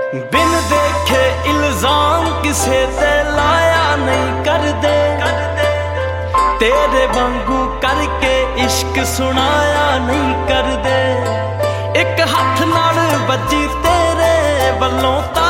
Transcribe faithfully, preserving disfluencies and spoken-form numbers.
बिन देखे इल्जाम किसे ते लाया नहीं करदे, तेरे वांगू करके इश्क सुनाया नहीं करदे। एक हथ नाल बजी तेरे वल्लों